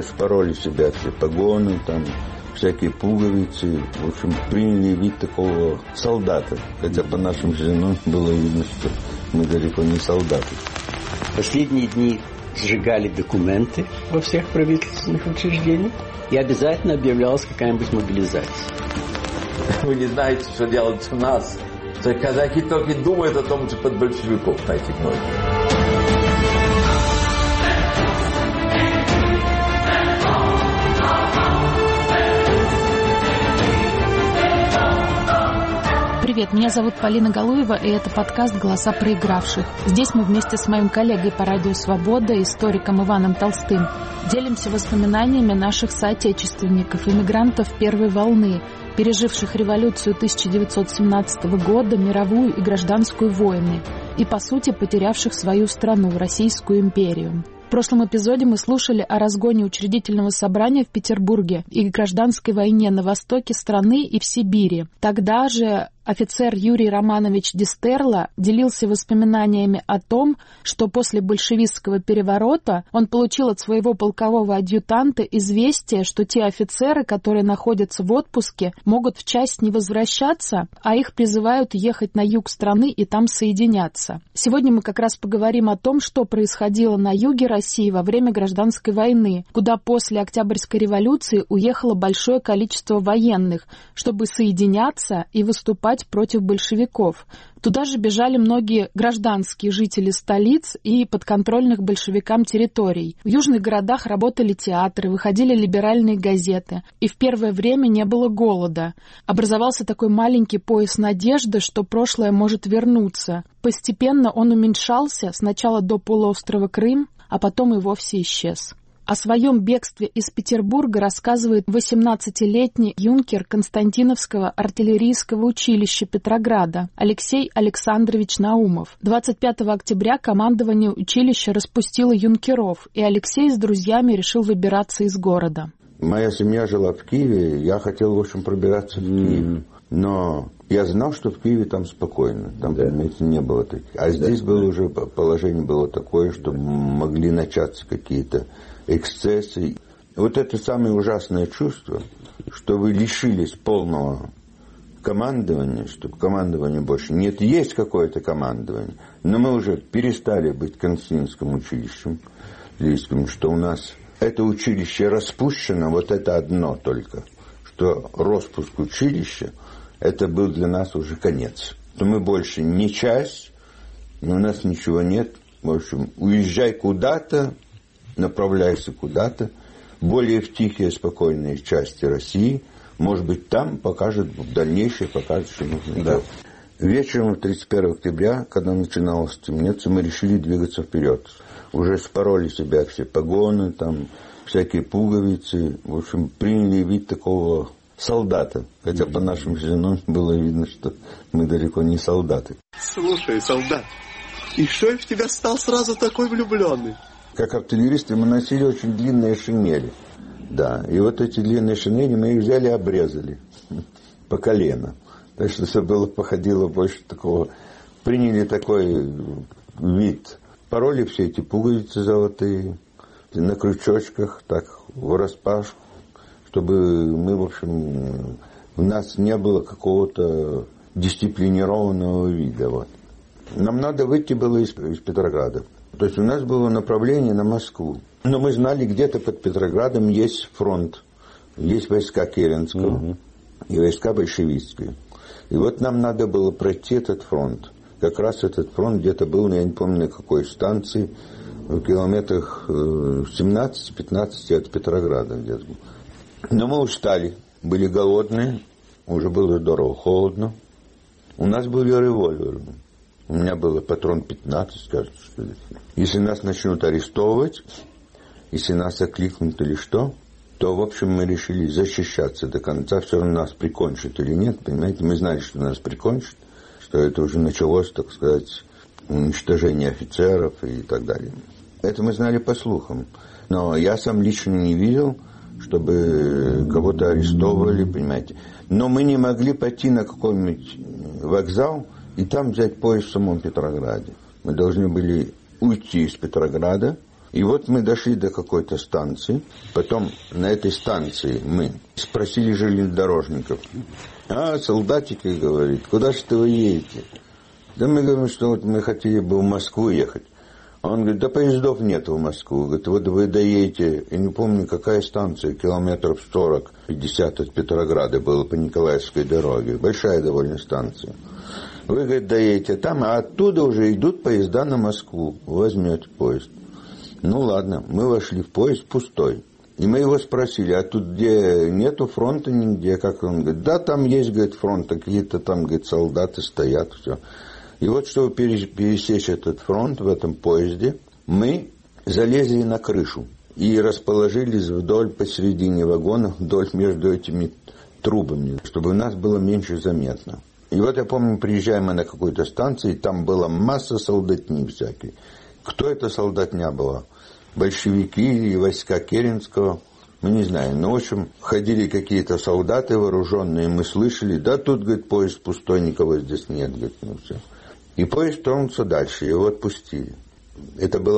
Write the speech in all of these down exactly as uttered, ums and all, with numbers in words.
спороли себя все погоны, там всякие пуговицы. В общем, приняли вид такого солдата. Хотя по нашим женам было видно, что мы далеко не солдаты. Последние дни сжигали документы во всех правительственных учреждениях, и обязательно объявлялась какая-нибудь мобилизация. Вы не знаете, что делать у нас. Казаки только и думают о том, что под большевиков на этих ночах. Привет, меня зовут Полина Галуева, и это подкаст «Голоса проигравших». Здесь мы вместе с моим коллегой по радио «Свобода», историком Иваном Толстым, делимся воспоминаниями наших соотечественников, иммигрантов первой волны, переживших революцию тысяча девятьсот семнадцатого года, мировую и гражданскую войны, и, по сути, потерявших свою страну, Российскую империю. В прошлом эпизоде мы слушали о разгоне учредительного собрания в Петербурге и гражданской войне на востоке страны и в Сибири. Тогда же офицер Юрий Романович Дистерло делился воспоминаниями о том, что после большевистского переворота он получил от своего полкового адъютанта известие, что те офицеры, которые находятся в отпуске, могут в часть не возвращаться, а их призывают ехать на юг страны и там соединяться. Сегодня мы как раз поговорим о том, что происходило на юге России во время гражданской войны, куда после Октябрьской революции уехало большое количество военных, чтобы соединяться и выступать против большевиков. Туда же бежали многие гражданские жители столиц и подконтрольных большевикам территорий. В южных городах работали театры, выходили либеральные газеты, и в первое время не было голода. Образовался такой маленький пояс надежды, что прошлое может вернуться. Постепенно он уменьшался, сначала до полуострова Крым, а потом и вовсе исчез. О своем бегстве из Петербурга рассказывает восемнадцатилетний юнкер Константиновского артиллерийского училища Петрограда Алексей Александрович Наумов. двадцать пятого октября командование училища распустило юнкеров, и Алексей с друзьями решил выбираться из города. Моя семья жила в Киеве, я хотел, в общем, пробираться в Киев. Но я знал, что в Киеве там спокойно, там, да. Понимаете, не было таких. А здесь да, было да. уже, положение было такое, что могли начаться какие-то эксцессы. Вот это самое ужасное чувство, что вы лишились полного командования, что командования больше нет. Есть какое-то командование, но мы уже перестали быть Константиновским училищем, что у нас это училище распущено, вот это одно только, что распуск училища, это был для нас уже конец. Что мы больше не часть, у нас ничего нет. В общем, уезжай куда-то, направляйся куда-то, более в тихие, спокойные части России. Может быть, там покажет, в дальнейшее покажет, что нужно делать. Да. Вечером тридцать первого октября, когда начиналось темнеться, мы решили двигаться вперед. Уже спороли себя все погоны, там всякие пуговицы. В общем, приняли вид такого солдата. Хотя по нашим женам было видно, что мы далеко не солдаты. Слушай, солдат, и что я в тебя стал сразу такой влюбленный? Как артиллеристы мы носили очень длинные шинели. Да, и вот эти длинные шинели мы их взяли и обрезали по колено. Так что все было, походило больше такого. Приняли такой вид. Пороли все эти пуговицы золотые на крючочках, так враспашку, чтобы мы, в общем, у нас не было какого-то дисциплинированного вида. Вот. Нам надо выйти было из, из Петрограда. То есть у нас было направление на Москву. Но мы знали, где-то под Петроградом есть фронт. Есть войска Керенского угу. и войска большевистские. И вот нам надо было пройти этот фронт. Как раз этот фронт где-то был, я не помню на какой станции, в километрах семнадцать-пятнадцать от Петрограда где-то. Но мы устали, были голодные, уже было здорово холодно. У нас были револьверы. У меня было патрон пятнадцать, скажут, что ли. Если нас начнут арестовывать, если нас окликнут или что, то, в общем, мы решили защищаться до конца. Все равно нас прикончат или нет, понимаете. Мы знали, что нас прикончат, что это уже началось, так сказать, уничтожение офицеров и так далее. Это мы знали по слухам. Но я сам лично не видел, чтобы кого-то арестовывали, понимаете. Но мы не могли пойти на какой-нибудь вокзал и там взять поезд в самом Петрограде. Мы должны были уйти из Петрограда И вот мы дошли до какой-то станции, потом на этой станции мы спросили железнодорожников. А солдатики, говорит, куда же вы едете? Да мы говорим, что вот мы хотели бы в Москву ехать. А он говорит, да поездов нет в Москву. Говорит, вот вы доедете, я не помню, какая станция, километров сорок-пятьдесят от Петрограда было по Николаевской дороге. Большая довольно станция. Вы, говорит, доедете там, а оттуда уже идут поезда на Москву. Возьмете поезд. Ну ладно, мы вошли в поезд пустой. И мы его спросили, а тут где нету фронта нигде? Как он говорит, да там есть, говорит, фронт, какие-то там, говорит, солдаты стоят, все. И вот, чтобы пересечь этот фронт в этом поезде, мы залезли на крышу и расположились вдоль посередине вагона, вдоль между этими трубами, чтобы нас было меньше заметно. И вот я помню, приезжаем мы на какую-то станцию, и там была масса солдатни всякой. Кто это солдатня была? Большевики или войска Керенского? Мы не знаем. Но, в общем, ходили какие-то солдаты вооруженные, мы слышали, да тут, говорит, поезд пустой, никого здесь нет, говорит, ну все. И поезд тронулся дальше, его отпустили. Это была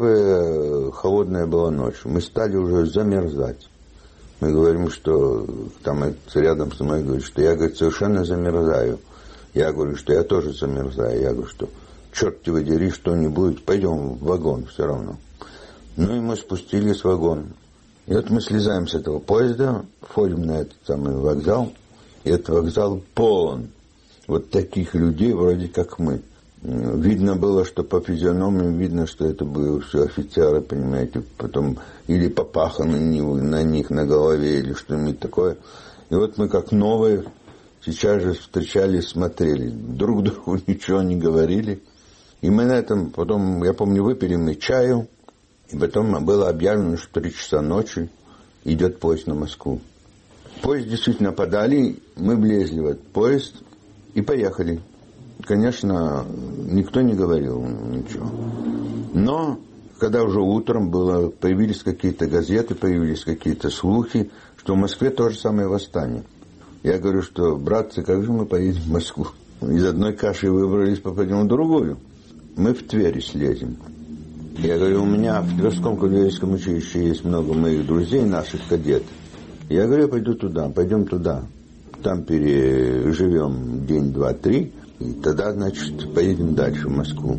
первая холодная была ночь. Мы стали уже замерзать. Мы говорим, что там рядом со мной говорит, что я, говорит, совершенно замерзаю. Я говорю, что я тоже замерзаю. Я говорю, что черт тебя дери, что-нибудь, пойдем в вагон все равно. Ну и мы спустились в вагон. И вот мы слезаем с этого поезда, входим на этот самый вокзал, и этот вокзал полон вот таких людей, вроде как мы. Видно было, что по физиономиям видно, что это были все офицеры, понимаете, потом или попаханы на них на голове, или что-нибудь такое. И вот мы как новые сейчас же встречались, смотрели, друг другу ничего не говорили. И мы на этом, потом, я помню, выпили мы чаю, и потом было объявлено, что в три часа ночи идет поезд на Москву. Поезд действительно подали, мы влезли в этот поезд и поехали. Конечно, никто не говорил ничего. Но, когда уже утром было, появились какие-то газеты, появились какие-то слухи, что в Москве то же самое восстание. Я говорю, что, братцы, как же мы поедем в Москву? Из одной каши выбрались, попадем в другую. Мы в Твери слезем. Я говорю, у меня в Тверском кавалерийском училище есть много моих друзей, наших кадетов. Я говорю, я пойду туда, пойдем туда. Там переживем день, два, три, и тогда, значит, поедем дальше в Москву.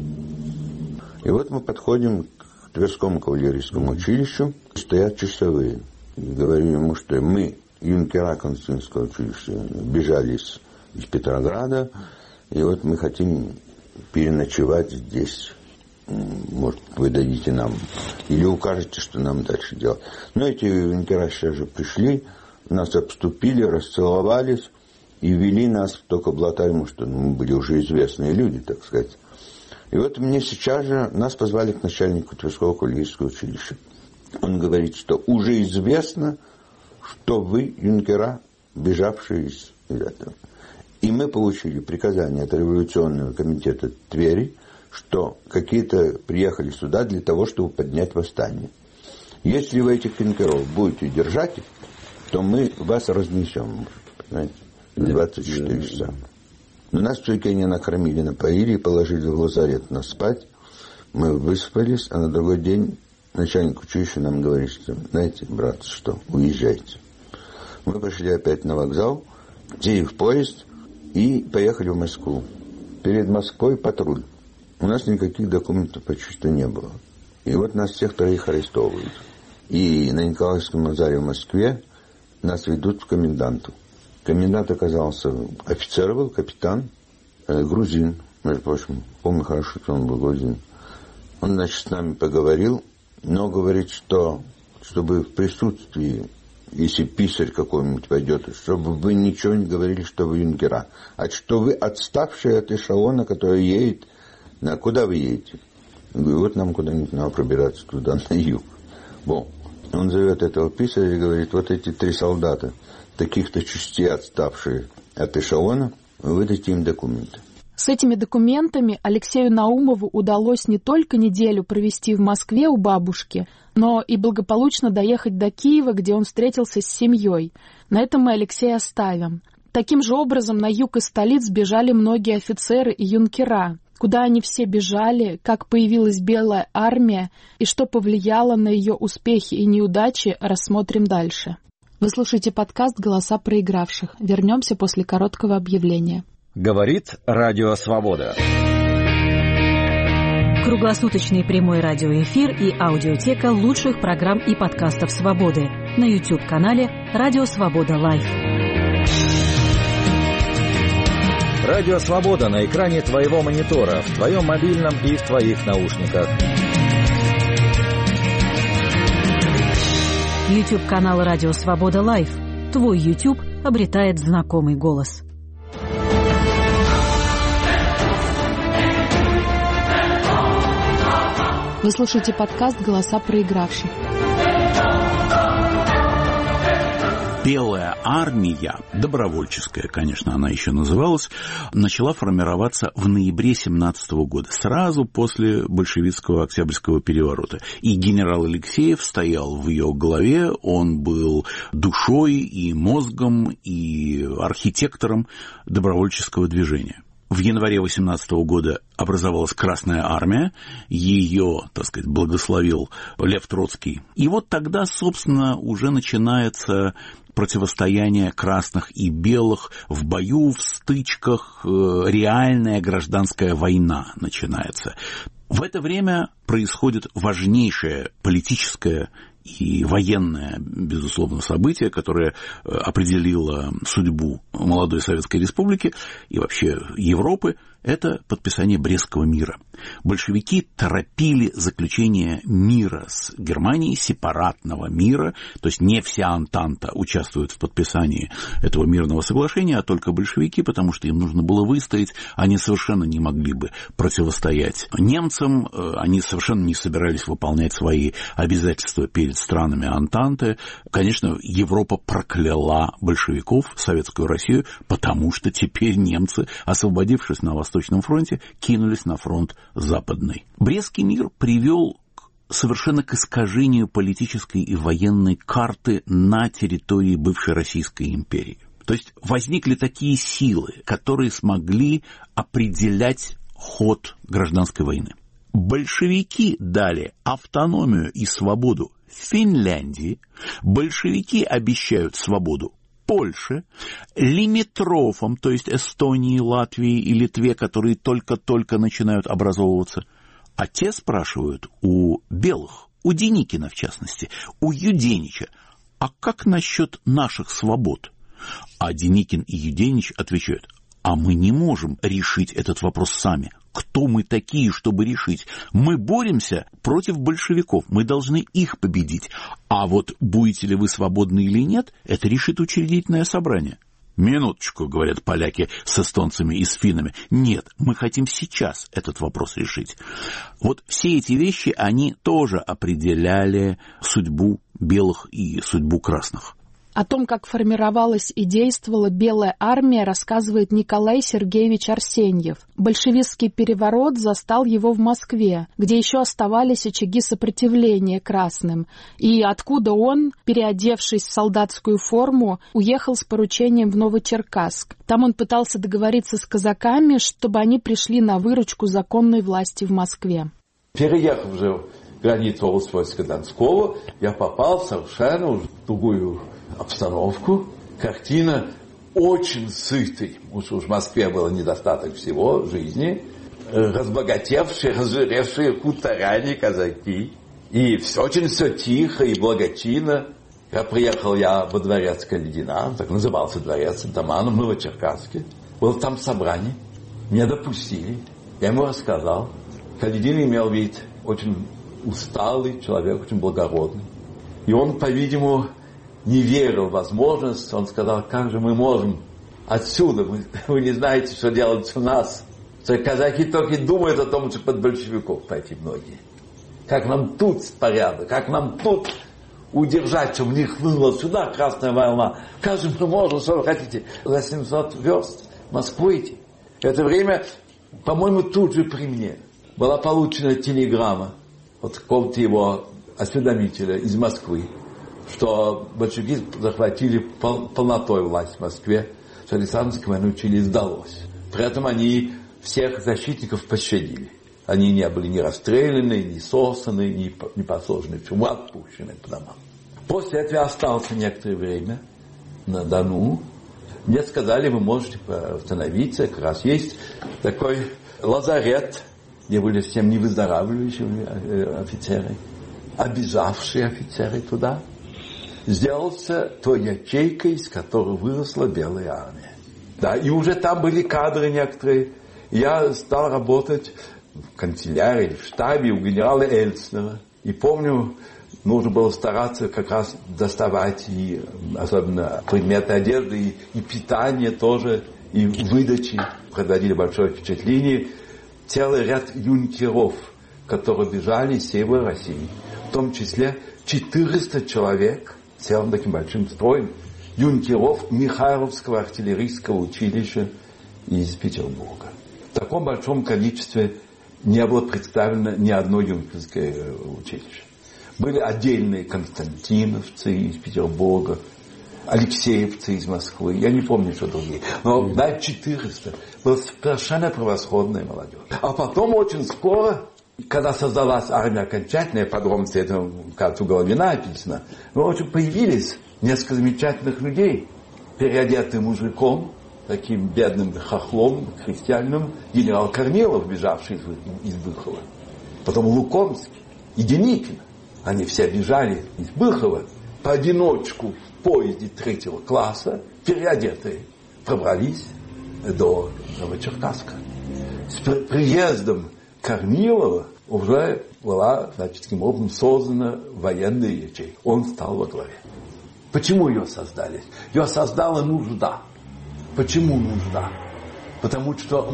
И вот мы подходим к Тверскому кавалерийскому училищу, стоят часовые. И говорю ему, что мы, юнкера Константинского училища, бежали из, из Петрограда, и вот мы хотим переночевать здесь. Может, вы дадите нам, или укажете, что нам дальше делать. Но эти юнкера сейчас же пришли, нас обступили, расцеловались и вели нас, только благодаря, что мы были уже известные люди, так сказать. И вот мне сейчас же нас позвали к начальнику Тверского кавалерийского училища. Он говорит, что уже известно, что вы юнкера, бежавшие из этого. И мы получили приказание от революционного комитета Твери, что какие-то приехали сюда для того, чтобы поднять восстание. Если вы этих юнкеров будете держать, то мы вас разнесем, понимаете, в двадцать четыре часа. Но нас все-таки не накормили, напоили и положили в лазарет нас спать. Мы выспались, а на другой день начальник училища нам говорит, что, знаете, брат, что, уезжайте. Мы пошли опять на вокзал, сели в поезд и поехали в Москву. Перед Москвой патруль. У нас никаких документов почти что не было. И вот нас всех троих арестовывают. И на Николаевском базаре в Москве нас ведут к коменданту. Комендант оказался офицер, был капитан, э, грузин, между прочим. Помню хорошо, что он был грузин. Он, значит, с нами поговорил, но говорит, что чтобы в присутствии, если писарь какой-нибудь пойдет, чтобы вы ничего не говорили, что вы юнкера, а что вы отставшие от эшелона, который едет. А куда вы едете? Я говорю, вот нам куда-нибудь надо пробираться туда, на юг. Бон. Он зовет этого писаря и говорит, вот эти три солдата, таких-то частей отставшие от эшелона, выдайте им документы. С этими документами Алексею Наумову удалось не только неделю провести в Москве у бабушки, но и благополучно доехать до Киева, где он встретился с семьей. На этом мы Алексея оставим. Таким же образом на юг из столиц бежали многие офицеры и юнкера. Куда они все бежали, как появилась Белая армия и что повлияло на ее успехи и неудачи, рассмотрим дальше. Вы слушаете подкаст «Голоса проигравших». Вернемся после короткого объявления. Говорит Радио Свобода. Круглосуточный прямой радиоэфир и аудиотека лучших программ и подкастов «Свободы» на YouTube-канале «Радио Свобода Лайв». Радио Свобода на экране твоего монитора, в твоем мобильном и в твоих наушниках. YouTube-канал «Радио Свобода Лайв». Твой YouTube обретает знакомый голос. Вы слушаете подкаст «Голоса проигравших». Белая армия, добровольческая, конечно, она еще называлась, начала формироваться в ноябре семнадцатого года, сразу после большевистского Октябрьского переворота. И генерал Алексеев стоял в ее главе, он был душой и мозгом, и архитектором добровольческого движения. В январе восемнадцатого года образовалась Красная армия, ее, так сказать, благословил Лев Троцкий. И вот тогда, собственно, уже начинается противостояние красных и белых в бою, в стычках, реальная гражданская война начинается. В это время происходит важнейшее политическое и военное, безусловно, событие, которое определило судьбу молодой Советской Республики и вообще Европы, это подписание Брестского мира. Большевики торопили заключение мира с Германией, сепаратного мира, то есть не вся Антанта участвует в подписании этого мирного соглашения, а только большевики, потому что им нужно было выстоять, они совершенно не могли бы противостоять немцам, они совершенно не собирались выполнять свои обязательства перед странами Антанты. Конечно, Европа прокляла большевиков, Советскую Россию, потому что теперь немцы, освободившись на Восточном фронте, кинулись на фронт Западный. Брестский мир привел совершенно к искажению политической и военной карты на территории бывшей Российской империи. То есть возникли такие силы, которые смогли определять ход гражданской войны. Большевики дали автономию и свободу Финляндии, большевики обещают свободу Польше, лимитрофам, то есть Эстонии, Латвии и Литве, которые только-только начинают образовываться, а те спрашивают у белых, у Деникина в частности, у Юденича, а как насчет наших свобод? А Деникин и Юденич отвечают, а мы не можем решить этот вопрос сами. Кто мы такие, чтобы решить? Мы боремся против большевиков, мы должны их победить. А вот будете ли вы свободны или нет, это решит учредительное собрание. Минуточку, говорят поляки с эстонцами и с финнами. Нет, мы хотим сейчас этот вопрос решить. Вот все эти вещи, они тоже определяли судьбу белых и судьбу красных. О том, как формировалась и действовала Белая армия, рассказывает Николай Сергеевич Арсеньев. Большевистский переворот застал его в Москве, где еще оставались очаги сопротивления красным, и откуда он, переодевшись в солдатскую форму, уехал с поручением в Новочеркасск. Там он пытался договориться с казаками, чтобы они пришли на выручку законной власти в Москве. Переехав же границу Усть-Донского, я попал совершенно в другую обстановку. Картина очень сытой. Уж в Москве было недостаток всего жизни. Разбогатевшие, разжиревшие хуторяне, казаки. И все очень все тихо и благочинно. Я приехал я во дворец Каледина, так назывался дворец Тамана, в Новочеркасске. Был там собрание. Меня допустили. Я ему рассказал. Каледин имел вид очень усталый человек, очень благородный. И он, по-видимому, не верил в возможность. Он сказал, как же мы можем отсюда, вы, вы не знаете, что делать у нас. Казаки только думают о том, что под большевиков пойти многие. Как нам тут порядок, как нам тут удержать, чтобы не хлынула сюда красная волна. Как же мы можем, что вы хотите, за семьсот верст в Москву идти. В это время, по-моему, тут же при мне была получена телеграмма от какого-то его осведомителя из Москвы, что большевики захватили пол, полнотой власть в Москве, что Александровской войну Чили сдалось. При этом они всех защитников пощадили. Они не были ни расстреляны, ни сосаны, ни, ни посажены в тюрьму, отпущены по домам. После этого я остался некоторое время на Дону. Мне сказали, вы можете восстановиться, как раз есть такой лазарет, где были всем невыздоравливающие офицеры, обижавшие офицеры туда. Сделался той ячейкой, из которой выросла Белая армия. Да, и уже там были кадры некоторые. Я стал работать в канцелярии, в штабе у генерала Эльцнера. И помню, нужно было стараться как раз доставать и особенно предметы одежды, и, и питание тоже, и выдачи. Производили большое впечатление. Целый ряд юнкеров, которые бежали из севера России. В том числе четыреста человек целым таким большим строем юнкеров Михайловского артиллерийского училища из Петербурга. В таком большом количестве не было представлено ни одно юнкерское училище. Были отдельные константиновцы из Петербурга, алексеевцы из Москвы, я не помню, что другие. Но да, четыреста. Была совершенно превосходная молодежь. А потом очень скоро, когда создалась армия окончательная, подробности этого, кажется, у Головина описано, но очень появились несколько замечательных людей, переодетый мужиком, таким бедным хохлом, крестьянином, генерал Корнилов, бежавший из, из Быхова. Потом Лукомский и Деникин. Они все бежали из Быхова поодиночку в поезде третьего класса, переодетые, пробрались до Новочеркасска. С приездом Корнилова уже была, значит, таким образом создана военная ячейка. Он стал во главе. Почему ее создали? Ее создала нужда. Почему нужда? Потому что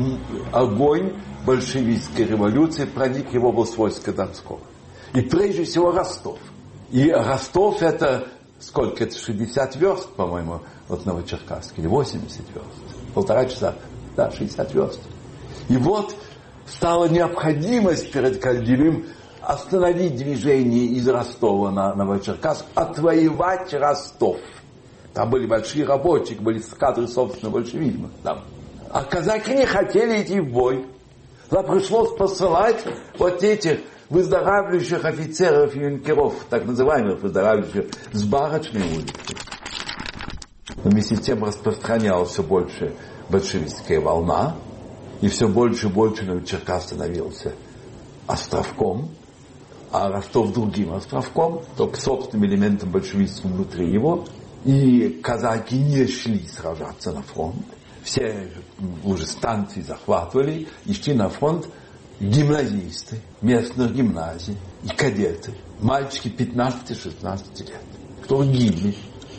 огонь большевистской революции проник в область войска Донского. И прежде всего Ростов. И Ростов это сколько? Это шестьдесят верст, по-моему, от Новочеркасска. Или восемьдесят верст. Полтора часа. Да, шестьдесят верст. И вот стала необходимость перед Кальдиным остановить движение из Ростова на Новочеркасск, отвоевать Ростов. Там были большие рабочие, были кадры собственного большевизма. Там. А казаки не хотели идти в бой. Да пришлось посылать вот этих выздоравливающих офицеров и юнкеров, так называемых выздоравливающих, с Барочной улицы. Но вместе с тем распространялась все больше большевистская волна, и все больше и больше Новочеркасск становился островком, а Ростов другим островком, только собственным элементом большевистским внутри его. И казаки не шли сражаться на фронт. Все уже станции захватывали и шли на фронт гимназисты местных гимназий и кадеты. Мальчики пятнадцати-шестнадцати лет, которые гибли.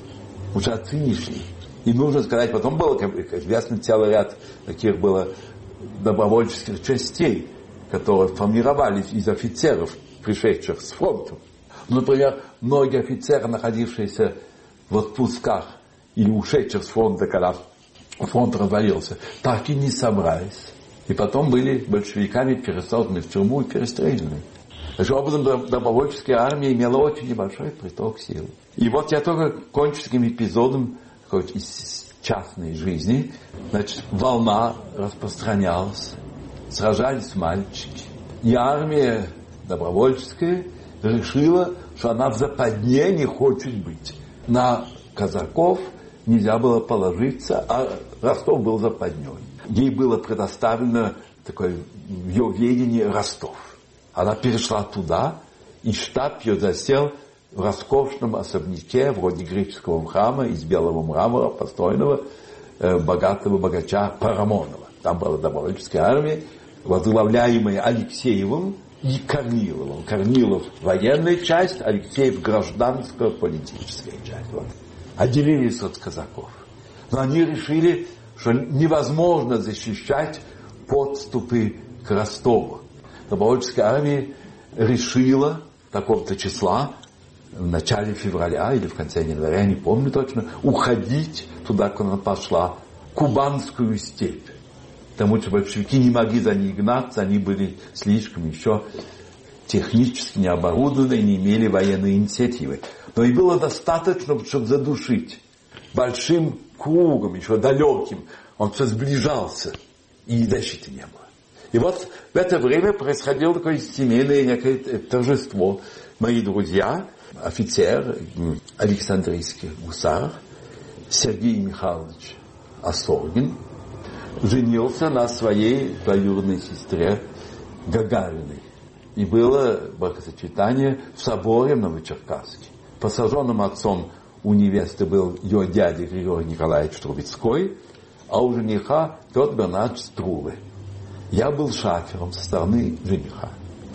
Уже отцы не шли. И нужно сказать, потом было, как известно, целый ряд таких было добровольческих частей, которые формировались из офицеров, пришедших с фронта. Например, многие офицеры, находившиеся в отпусках или ушедших с фронта, когда фронт развалился, так и не собрались. И потом были большевиками пересажены в тюрьму и перестреляны. Таким образом, добровольческая армия имела очень небольшой приток сил. И вот я только кончу таким эпизодом хоть из частной жизни. Значит, волна распространялась, сражались мальчики. И армия добровольческая решила, что она в западне не хочет быть. На казаков нельзя было положиться, а Ростов был западней. Ей было предоставлено такое в ее ведении Ростов. Она перешла туда, и штаб ее засел в роскошном особняке, вроде греческого храма, из белого мрамора, построенного э, богатого богача Парамонова. Там была добровольческая армия, возглавляемая Алексеевым и Корниловым. Корнилов – военная часть, Алексеев – гражданская политическая часть. Вот. Отделились от казаков. Но они решили, что невозможно защищать подступы к Ростову. Добровольческая армия решила такого-то числа, в начале февраля или в конце января, я не помню точно, уходить туда, куда она пошла, Кубанскую степь. Потому что большевики не могли за ней гнаться, они были слишком еще технически не оборудованы и не имели военной инициативы. Но и было достаточно, чтобы задушить большим кругом, еще далеким. Он все сближался, и защиты не было. И вот в это время происходило такое семейное некое торжество. Мои друзья, офицер, Александрийский гусар, Сергей Михайлович Осоргин, женился на своей двоюродной сестре Гагариной. И было бракосочетание в соборе Новочеркасске. Посаженным отцом у невесты был ее дядя Григорий Николаевич Трубецкой, а у жениха Петр Бернардович Струве. Я был шафером со стороны жениха.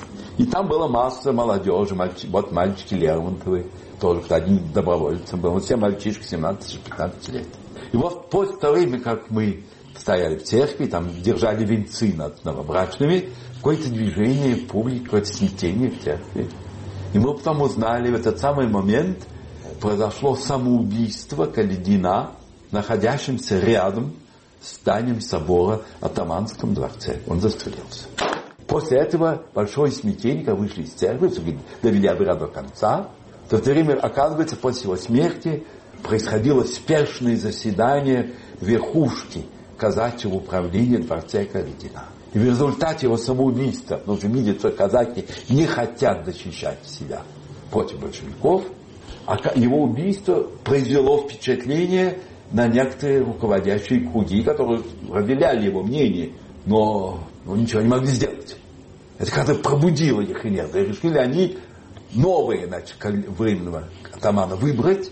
И там была масса молодежи, мальчи, вот мальчики Лермонтовы, тоже одним добровольцем был, все мальчишки семнадцать-пятнадцать лет. И вот после того времени, как мы стояли в церкви, там держали венцы над новобрачными, какое-то движение публики, какое-то смятение в церкви. И мы потом узнали, в этот самый момент произошло самоубийство Каледина, находящимся рядом с зданием собора в Атаманском дворце. Он застрелился. После этого большое смятение, когда вышли из церкви, довели обряд до конца. В то время, оказывается, после его смерти происходило спешное заседание верхушки казачьего управления в дворце Каледина. И в результате его самоубийства, потому что видят, что казаки не хотят защищать себя против большевиков, а его убийство произвело впечатление на некоторые руководящие круги, которые разделяли его мнение, но, но ничего не могли сделать. Это как-то пробудило их энергию. Решили они новые, значит, временного атамана выбрать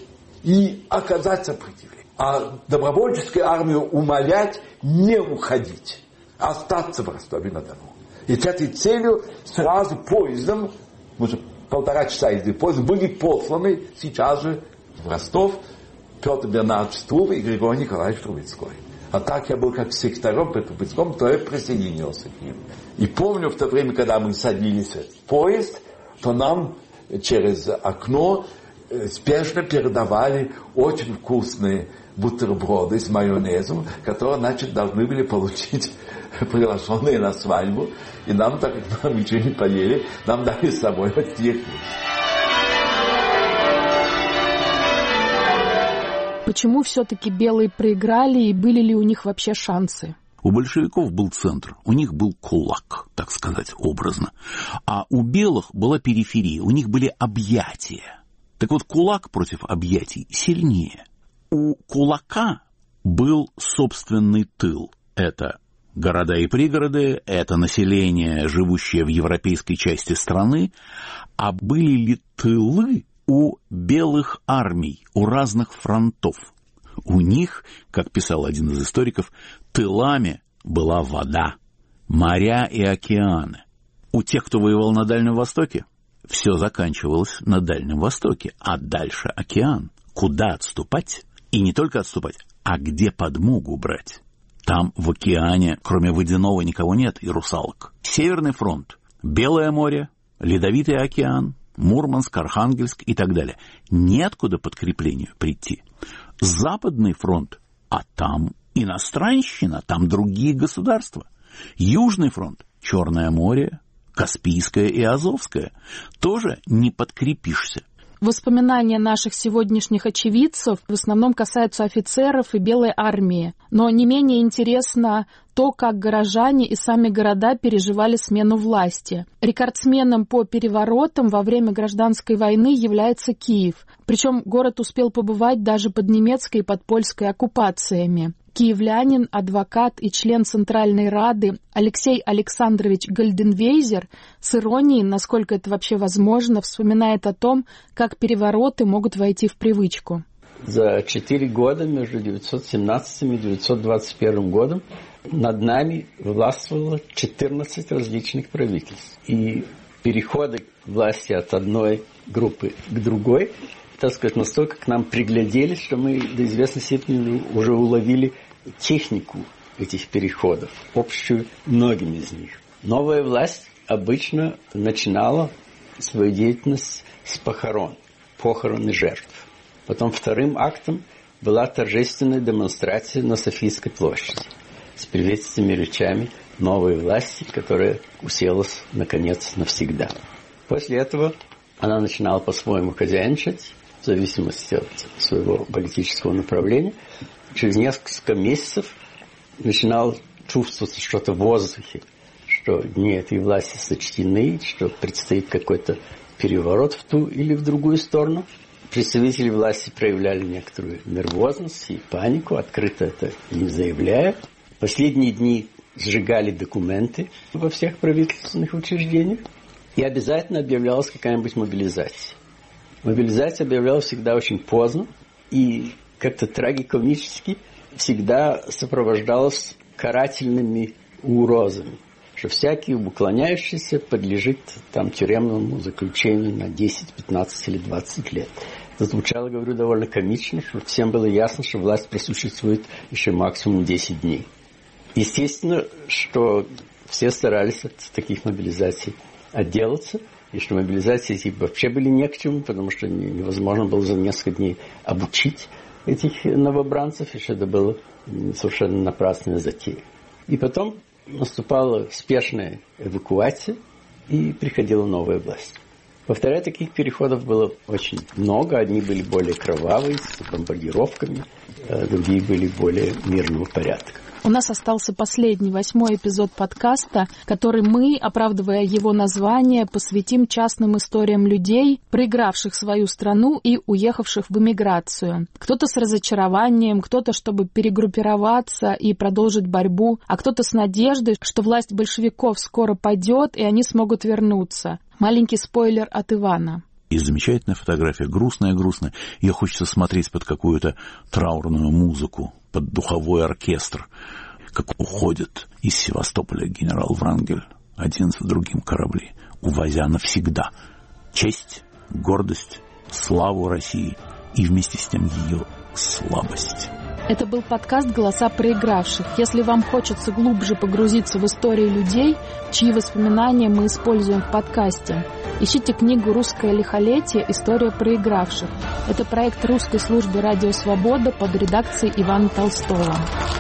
и оказать сопротивление. А добровольческую армию умолять не уходить, а остаться в Ростове-на-Дону. И с этой целью сразу поездом, может, полтора часа езды поезд, были посланы сейчас же в Ростов Петр Бернардович Струве и Григорий Николаевич Трубецкой. А так я был как секретарем при Трубецком, то я присоединился к ним. И помню, в то время, когда мы садились в поезд, то нам через окно спешно передавали очень вкусные бутерброды с майонезом, которые, значит, должны были получить приглашенные на свадьбу. И нам, так как мы ничего не поели, нам дали с собой вот их. Почему все-таки белые проиграли и были ли у них вообще шансы? У большевиков был центр, у них был кулак, так сказать, образно. А у белых была периферия, у них были объятия. Так вот, кулак против объятий сильнее. У кулака был собственный тыл. Это города и пригороды, это население, живущее в европейской части страны. А были ли тылы у белых армий, у разных фронтов? У них, как писал один из историков, тылами была вода, моря и океаны. У тех, кто воевал на Дальнем Востоке, все заканчивалось на Дальнем Востоке, а дальше океан. Куда отступать? И не только отступать, а где подмогу брать? Там в океане, кроме водяного, никого нет и русалок. Северный фронт, Белое море, Ледовитый океан, Мурманск, Архангельск и так далее. Неоткуда подкреплению прийти. Западный фронт, а там иностранщина, там другие государства. Южный фронт, Черное море, Каспийское и Азовское. Тоже не подкрепишься. Воспоминания наших сегодняшних очевидцев в основном касаются офицеров и Белой армии. Но не менее интересно то, как горожане и сами города переживали смену власти. Рекордсменом по переворотам во время гражданской войны является Киев. Причем город успел побывать даже под немецкой и под польской оккупациями. Киевлянин, адвокат и член Центральной Рады Алексей Александрович Гальденвейзер с иронией, насколько это вообще возможно, вспоминает о том, как перевороты могут войти в привычку. За четыре года между девятьсот семнадцатым и девятьсот двадцать первым годом над нами властвовало четырнадцать различных правительств. И переходы власти от одной группы к другой, так сказать, настолько к нам пригляделись, что мы до известной степени уже уловили технику этих переходов, общую многим из них. Новая власть обычно начинала свою деятельность с похорон, похорон и жертв. Потом вторым актом была торжественная демонстрация на Софийской площади с приветственными речами новой власти, которая уселась, наконец, навсегда. После этого она начинала по-своему хозяйничать, в зависимости от своего политического направления. Через несколько месяцев начинало чувствоваться что-то в воздухе, что дни этой власти сочтены, что предстоит какой-то переворот в ту или в другую сторону. Представители власти проявляли некоторую нервозность и панику, открыто это не заявляя. В последние дни сжигали документы во всех правительственных учреждениях, и обязательно объявлялась какая-нибудь мобилизация. Мобилизация объявлялась всегда очень поздно, и как-то трагикомически всегда сопровождалась карательными угрозами, что всякий уклоняющийся подлежит там тюремному заключению на десять, пятнадцать или двадцать лет. Это звучало, говорю, довольно комично, что всем было ясно, что власть просуществует еще максимум десять дней. Естественно, что все старались от таких мобилизаций отделаться, и что мобилизации эти вообще были не к чему, потому что невозможно было за несколько дней обучить этих новобранцев, и что это было совершенно напрасная затея. И потом наступала спешная эвакуация, и приходила новая власть. Повторяю, таких переходов было очень много. Одни были более кровавые, с бомбардировками, другие были более мирного порядка. У нас остался последний, восьмой эпизод подкаста, который мы, оправдывая его название, посвятим частным историям людей, проигравших свою страну и уехавших в эмиграцию. Кто-то с разочарованием, кто-то, чтобы перегруппироваться и продолжить борьбу, а кто-то с надеждой, что власть большевиков скоро падет, и они смогут вернуться. Маленький спойлер от Ивана. И замечательная фотография, грустная-грустная. Ее хочется смотреть под какую-то траурную музыку, под духовой оркестр, как уходит из Севастополя генерал Врангель один за другим корабли, увозя навсегда честь, гордость, славу России и вместе с тем ее слабость. Это был подкаст «Голоса проигравших». Если вам хочется глубже погрузиться в истории людей, чьи воспоминания мы используем в подкасте, ищите книгу «Русское лихолетие. История проигравших». Это проект русской службы «Радио Свобода» под редакцией Ивана Толстого.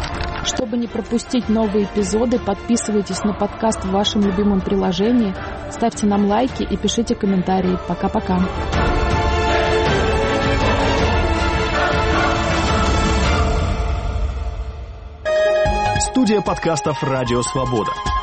Чтобы не пропустить новые эпизоды, подписывайтесь на подкаст в вашем любимом приложении, ставьте нам лайки и пишите комментарии. Пока-пока. Студия подкастов «Радио Свобода».